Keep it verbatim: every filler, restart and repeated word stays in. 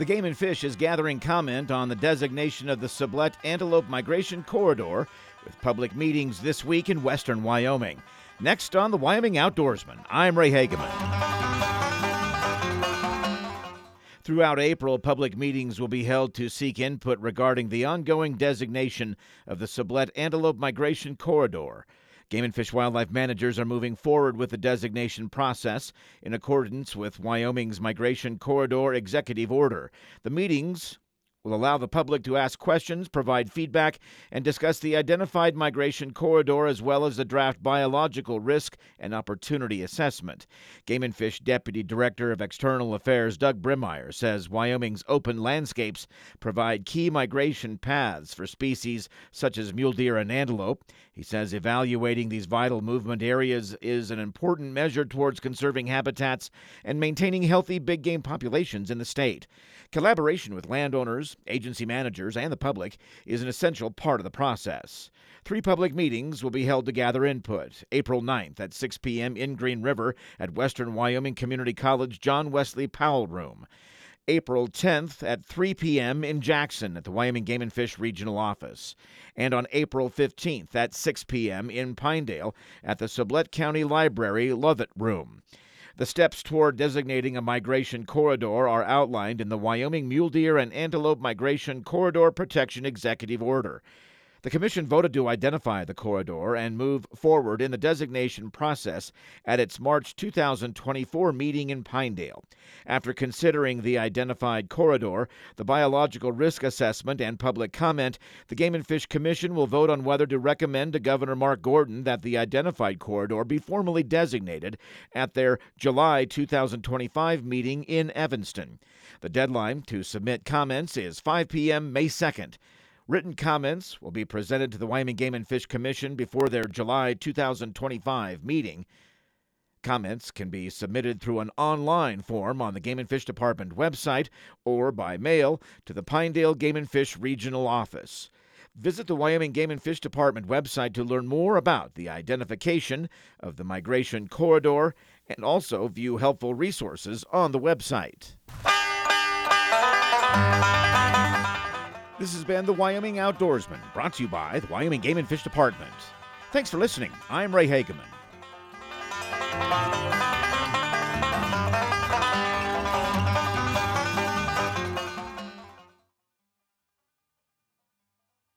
The Game and Fish is gathering comment on the designation of the Sublette Antelope Migration Corridor with public meetings this week in western Wyoming. Next on the Wyoming Outdoorsman, I'm Ray Hageman. Throughout April, public meetings will be held to seek input regarding the ongoing designation of the Sublette Antelope Migration Corridor. Game and Fish wildlife managers are moving forward with the designation process in accordance with Wyoming's Migration Corridor Executive Order. The meetings will allow the public to ask questions, provide feedback, and discuss the identified migration corridor as well as the draft biological risk and opportunity assessment. Game and Fish Deputy Director of External Affairs Doug Brimmeyer says Wyoming's open landscapes provide key migration paths for species such as mule deer and antelope. He says evaluating these vital movement areas is an important measure towards conserving habitats and maintaining healthy big game populations in the state. Collaboration with landowners, agency managers, and the public is an essential part of the process. Three public meetings will be held to gather input. April ninth at six p.m. in Green River at Western Wyoming Community College John Wesley Powell Room. April tenth at three p.m. in Jackson at the Wyoming Game and Fish Regional Office. And on April fifteenth at six p.m. in Pinedale at the Sublette County Library Lovett Room. The steps toward designating a migration corridor are outlined in the Wyoming Mule Deer and Antelope Migration Corridor Protection Executive Order. The Commission voted to identify the corridor and move forward in the designation process at its March two thousand twenty-four meeting in Pinedale. After considering the identified corridor, the biological risk assessment, and public comment, the Game and Fish Commission will vote on whether to recommend to Governor Mark Gordon that the identified corridor be formally designated at their July two thousand twenty-five meeting in Evanston. The deadline to submit comments is five p.m. May second. Written comments will be presented to the Wyoming Game and Fish Commission before their July two thousand twenty-five meeting. Comments can be submitted through an online form on the Game and Fish Department website or by mail to the Pinedale Game and Fish Regional Office. Visit the Wyoming Game and Fish Department website to learn more about the identification of the migration corridor and also view helpful resources on the website. This has been the Wyoming Outdoorsman, brought to you by the Wyoming Game and Fish Department. Thanks for listening. I'm Ray Hageman.